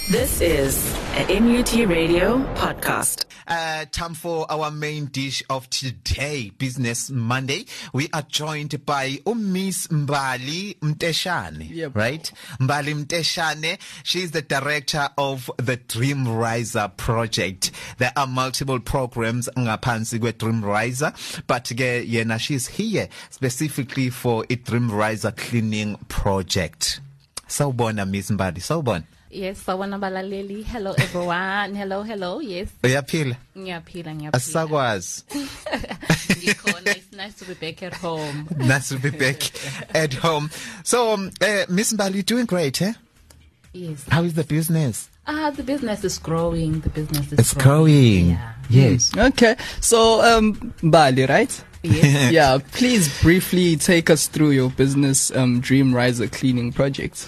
This is a NUT Radio podcast. Time for our main dish of today, Business Monday. We are joined by Miss Mbali Mteshane, right? Mbali Mteshane. She's the director of the Dream Riser project. There are multiple programs ngaphansi kwe Dream Riser, but yena she's here specifically for a Dream Riser cleaning project. Sawubona Miss Mbali, sawubona. Yes, sawubona balaleli. Hello everyone. Hello. Yes. Uyaphila? Ngiyaphila. Asakwazi. It's nice to be back at home. Nice to be back at home. So, Miss Mbali, you're doing great, eh? Yes. How is the business? The business is growing. It's growing. Yeah. Yes. Okay. So, Mbali, right? Yes. Yeah. Please briefly take us through your business, Dream Riser cleaning project.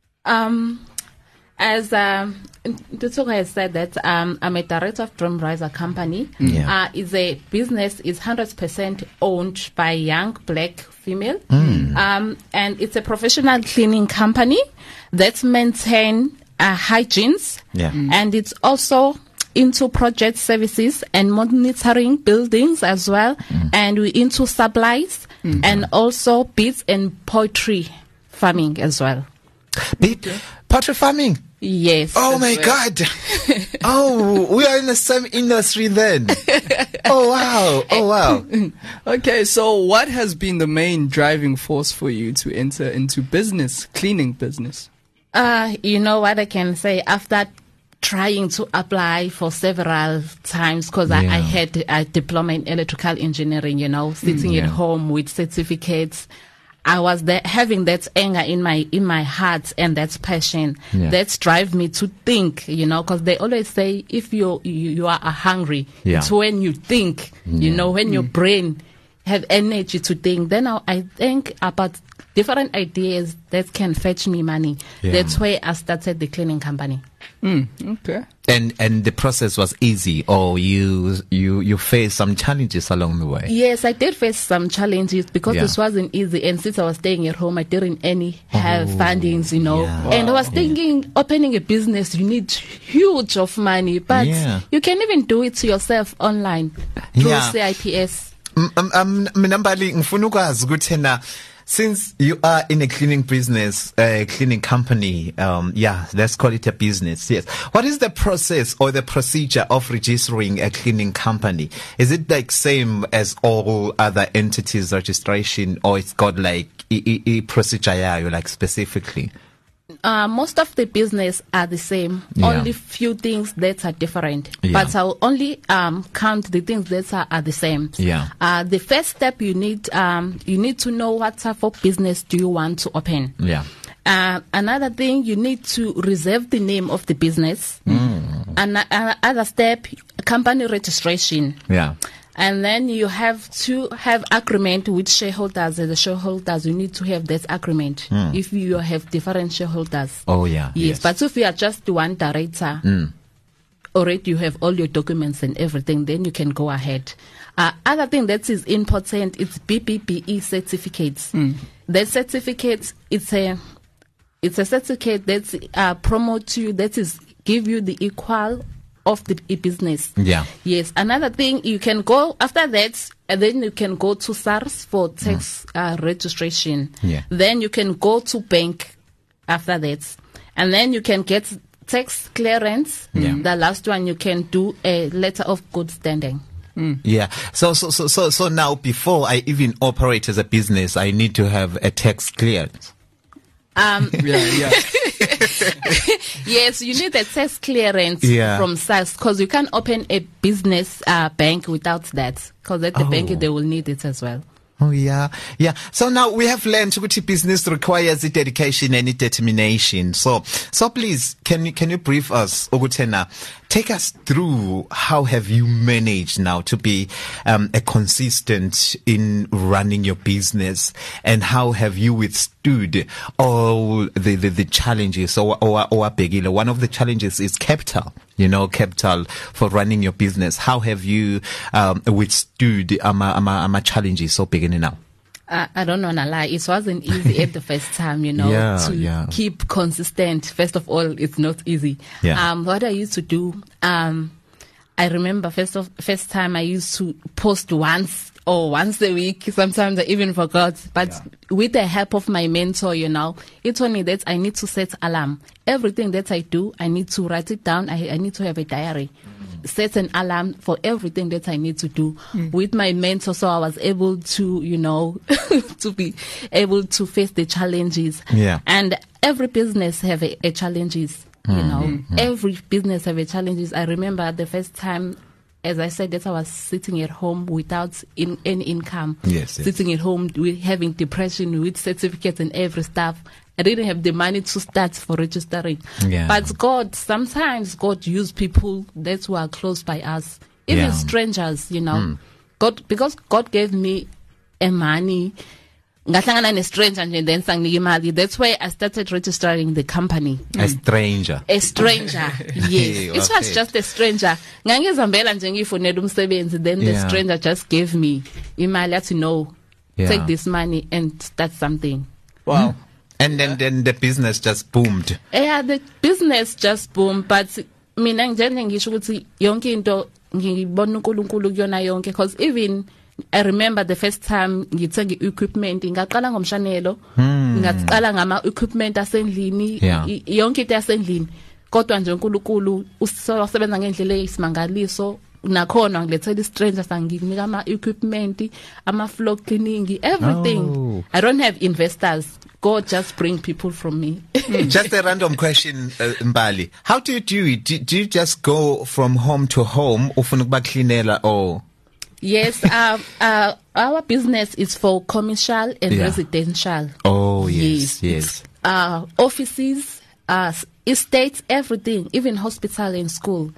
As Ntutuko has said that I'm a director of Dream Riser company. Yeah. Is a business is 100% owned by young black female. And it's a professional cleaning company that maintain hygienes. Yeah. And it's also into project services and monitoring buildings as well. And we're into supplies and also beets and poultry farming as well. Poultry farming? Yes. Oh my God. Oh, we are in the same industry then. Oh wow. Okay. So what has been the main driving force for you to enter into cleaning business? You know what I can say after trying to apply for several times because I had a diploma in electrical engineering, sitting at home with certificates. I was there having that anger in my heart and that passion that drive me to think, because they always say if you are hungry, it's when you think, when your brain have energy to think. Then I think about different ideas that can fetch me money. That's why I started the cleaning company. Okay. And the process was easy, or you faced some challenges along the way? Yes, I did face some challenges because this wasn't easy. And since I was staying at home, I didn't have fundings, And I was thinking opening a business, you need huge of money, but you can even do it yourself online through CIPS. Mbali, ngifuna ukwazi ukuthi na since you are in a cleaning business, cleaning company, let's call it a business. Yes. What is the process or the procedure of registering a cleaning company? Is it like same as all other entities registration, or it's got like a procedure like specifically? Most of the business are the same. Only few things that are different. But I'll only count the things that are the same. The first step you need to know what type of business do you want to open. Another thing, you need to reserve the name of the business. Another step, company registration. And then you have to have agreement with shareholders. As the shareholders, you need to have that agreement if you have different shareholders. Yes. But if you are just one director, already you have all your documents and everything, then you can go ahead. Other thing that is important is BBBE certificates. That certificate, it's a certificate that promote you, that is give you the equal of the business. Yes. Another thing, you can go after that, and then you can go to SARS for tax registration. Then you can go to bank after that, and then you can get tax clearance. The last one, you can do a letter of good standing. So now, before I even operate as a business, I need to have a tax clearance. Yes, you need a tax clearance from SARS because you can't open a business bank without that, because at the bank they will need it as well. So now we have learned that business requires dedication and determination. So please, can you brief us, Ogutena? Take us through how have you managed now to be a consistent in running your business, and how have you withstood all the challenges or begila. One of the challenges is capital. Capital for running your business. How have you withstood challenges so beginning now? I don't want to lie. It wasn't easy at the first time, to keep consistent. First of all, it's not easy. Yeah. What I used to do, I remember first time I used to post once a week. Sometimes I even forgot. But with the help of my mentor, it told me that I need to set alarm. Everything that I do, I need to write it down. I need to have a diary. Set an alarm for everything that I need to do with my mentor, so I was able to, to be able to face the challenges. Yeah. And every business have a challenges. Every business have a challenges. I remember the first time, as I said, that I was sitting at home without any income. Yes. Sitting at home with having depression, with certificates and every stuff. I didn't have the money to start for registering. Yeah. But sometimes God used people that were close by us, even strangers, God, because God gave me a money. Ngahlangana ne-stranger nje then sanginika imali. That's why I started registering the company. A stranger, yes. It was just a stranger. Ngangizihambela nje ngiyifonela umsebenzi, then the stranger just gave me imali to know, take this money and start something. Wow. And then the business just boomed. Yeah, the business just boomed. But mina njengoba ngisho ukuthi yonke into ngibona uNkulunkulu kuyona yonke, because even I remember the first time ngithenga equipment, ngaqala ngomshanelo, ngaqala ngama equipment asendlini, yonke into asendlini. Kodwa nje uNkulunkulu usebenza ngendlela eyisimangaliso. Nakhona ngilethela stranger sanginika ama equipment, ama floor cleaning, everything. I don't have investors. God just bring people from me. Just a random question, Mbali. How do you do it? Do you just go from home to home, ufuna ukuba cleanela or? Yes, our business is for commercial and residential. Oh, yes. Offices, estates, everything, even hospital and school.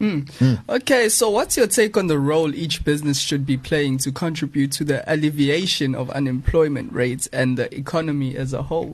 Okay, so what's your take on the role each business should be playing to contribute to the alleviation of unemployment rates and the economy as a whole?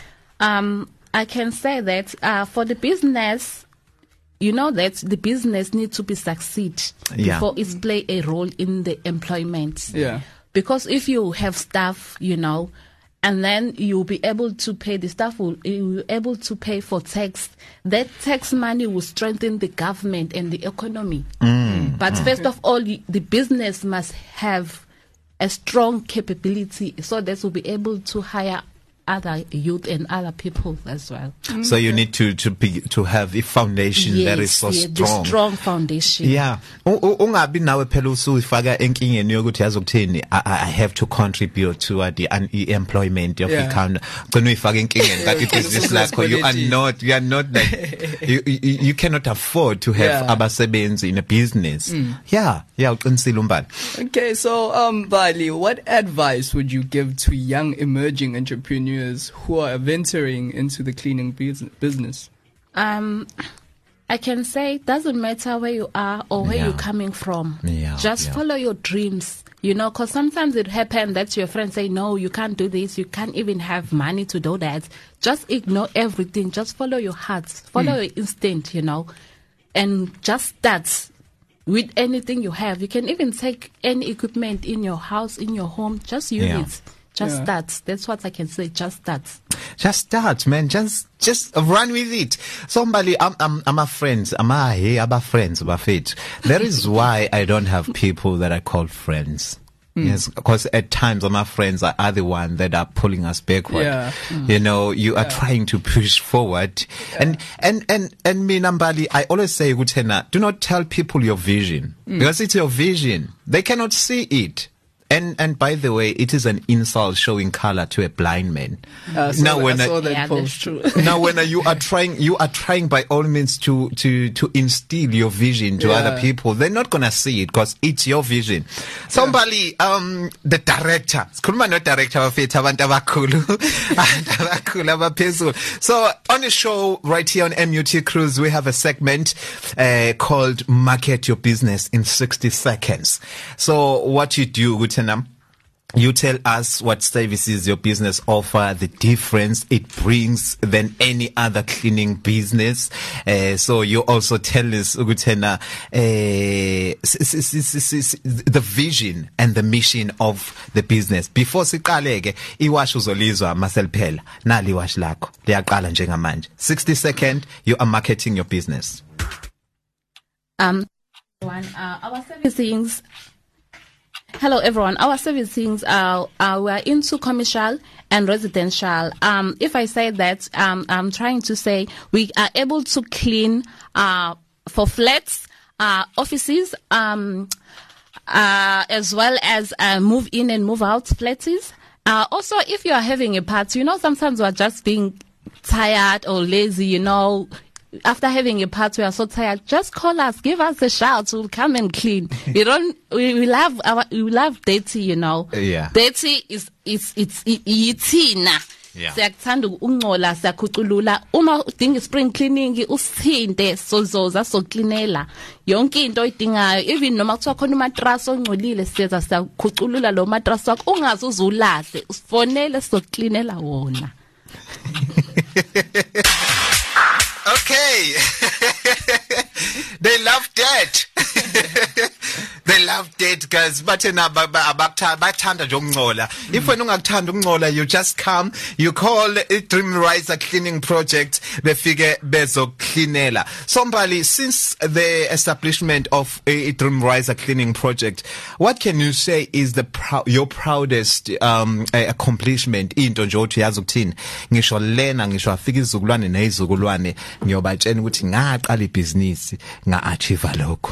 I can say that for the business, that the business needs to be succeed before it play a role in the employment. Yeah. Because if you have staff, and then you'll be able to pay the staff, you'll be able to pay for tax. That tax money will strengthen the government and the economy. But first of all, the business must have a strong capability so that we'll be able to hire other youth and other people as well. So you need to have a foundation that is so strong. The strong foundation. Yeah. Ungabi nawe phela usuyifaka enkingeni yokuthi yazokuthini I have to contribute to the unemployment of economy. Gcina uyifaka enkingeni kanti business lakho you are not like you cannot afford to have abasebenzi in a business. Uqinisile umbali. Okay, so Bali, what advice would you give to young emerging entrepreneurs who are venturing into the cleaning business? I can say it doesn't matter where you are or where you're coming from. Just follow your dreams, because sometimes it happens that your friends say, no, you can't do this. You can't even have money to do that. Just ignore everything. Just follow your heart. Follow your instinct, and just start with anything you have. You can even take any equipment in your house, in your home. Just use it. Just start. That's what I can say. Just start. Just start, man. Just run with it. Somebody, I'm a friends. I'm friends, Buffett. That is why I don't have people that I call friends. Yes, because at times my friends are the ones that are pulling us backward. You are trying to push forward. And me, Nambali, I always say, Gutena, do not tell people your vision because it's your vision. They cannot see it. And by the way, it is an insult showing color to a blind man. That's true. Now, when you are trying by all means to instill your vision to other people. They're not gonna see it because it's your vision. Somebody, the director, so on the show right here on MUT Cruise, we have a segment called Market Your Business in 60 Seconds. So what you do, You tell us what services your business offer, the difference it brings than any other cleaning business. So you also tell us the vision and the mission of the business. Before siqaleke iwash uzolizwa maseliphela nali iwash lakho liyaqala njengamanje. 60 seconds, you are marketing your business. Our servicings. Hello everyone. Our servicings we're into commercial and residential. If I say that, I'm trying to say we are able to clean for flats, offices, as well as move in and move out flats. Also, if you are having a party, sometimes we're just being tired or lazy, after having a party, we are so tired. Just call us, give us a shout. We'll come and clean. We love dirty, Yeah. Dirty is ithina. Yeah. Siyakuthanda ukungcola, siyakhuculula. Uma udinga spring cleaning, usithinte sozoza soklinela. Yonke into oyidingayo, even noma kuthiwa khona umatras ongcolile, siyakhuculula lo matras wakho ungaze uzulahle. Usifonele soklinela wona. Okay. They love that. They love that guys. Bathena bathanda nje ukungcola. If wena ungakuthanda ukungcola, you just come, you call Dream Riser Cleaning Project, befike bezoklinela. Sombali, since the establishment of a Dream Riser Cleaning Project, what can you say is your proudest accomplishment into nje othi yazi ukuthini? Ngisho lena ngisho afika izukulwane nezizukulwane ngiyobatshela ukuthi ngaqala ibhizinisi nga-achieve lokho.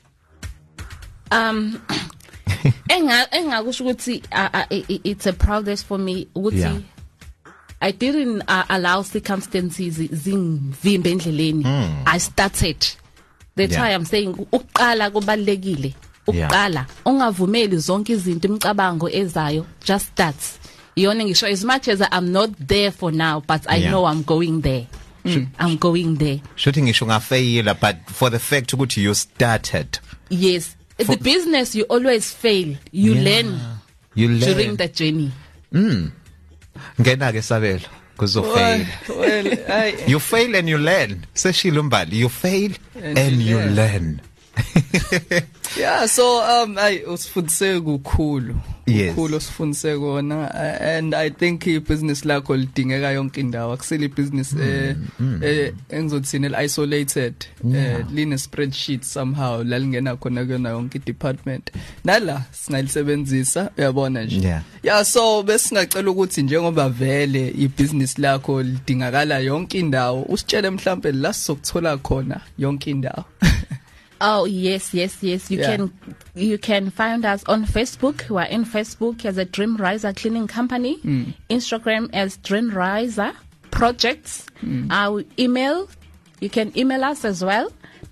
Engakusho ukuthi it's a proudest for me ukuthi I didn't allow circumstances zingivimbe endleleni. I started. That's why I'm saying ukuqala kubalekile. Ukuqala ungavumeli zonke izinto imicabango ezayo, just start. Yona ngisho as much as I'm not there for now, but I know I'm going there. I'm going there. Shooting ngisho ngafeyila, but for the fact ukuthi you started. Yes. The business, you always fail. You learn during the journey. Ngena ke Sabelo kuzofail. You fail and you learn. Seshilo Mbali, you fail and you learn. Yeah, so usifundise kukhulu. Yes. Kukhulu usifundise kona, and I think business lakho lidingeka yonke indawo. Akuseli business engizothini isolated, line spreadsheet somehow lalingena khona kuyona yonke department. Nala singalisebenzisa, uyabona nje. Yeah, so besingacela ukuthi njengoba vele ibusiness lakho lidingakala yonke indawo, usitshele mhlambe la sizokuthola khona yonke indawo. Oh yes. You can find us on Facebook. We're in Facebook as a Dream Riser Cleaning Company. Instagram as Dream Riser Projects. Our email, you can email us as well.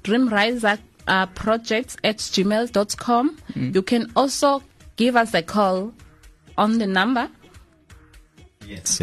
dreamriserprojects@gmail.com. You can also give us a call on the number. Yes.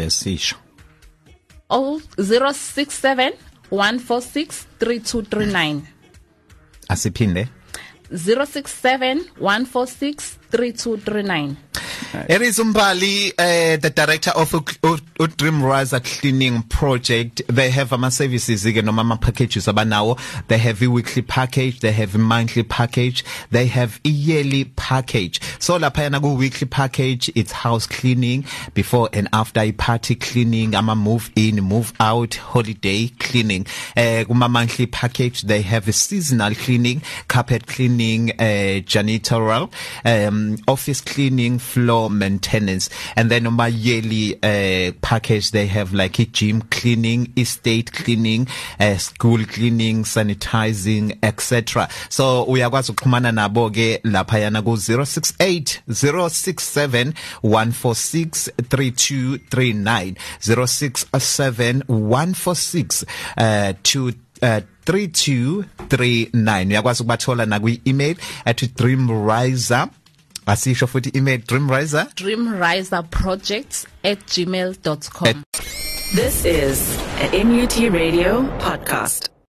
067 146 3239. Asiphinde 067 146 3239. Eris Mbali, the director of Dream Riser Cleaning Project. They have services, no packages now. They have a weekly package, they have a monthly package, they have a yearly package. So la payana go weekly package, it's house cleaning, before and after a party cleaning, move in, move out, holiday cleaning. Monthly package, they have a seasonal cleaning, carpet cleaning, janitorial, office cleaning, floor maintenance. And then on my yearly package, they have like a gym cleaning, estate cleaning, school cleaning, sanitizing, etc. So we are going to come on nabo ke lapha yana go 068 067 146 3239 067 146 3239. Uyakwazi ukubathola na kwi email at dreamriser. Asisho futhi email dreamriserprojects@gmail.com. This is a MUT Radio podcast.